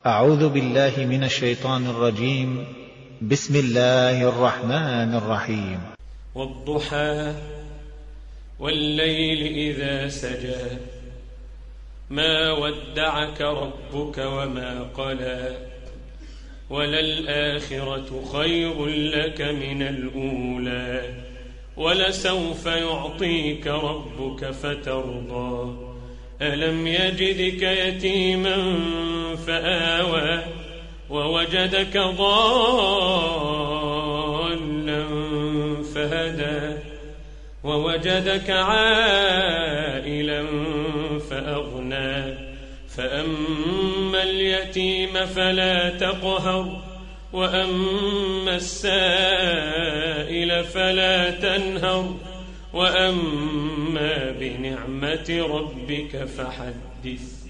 أعوذ بالله من الشيطان الرجيم. بسم الله الرحمن الرحيم. والضحى والليل إذا سجى ما ودعك ربك وما قلى وللآخرة خير لك من الأولى ولسوف يعطيك ربك فترضى ألم يجدك يتيما فآوى ووجدك ضالا فهدى ووجدك عائلا فأغنى فأما اليتيم فلا تقهر وأما السائل فلا تنهر وأما بنعمة ربك فحدث.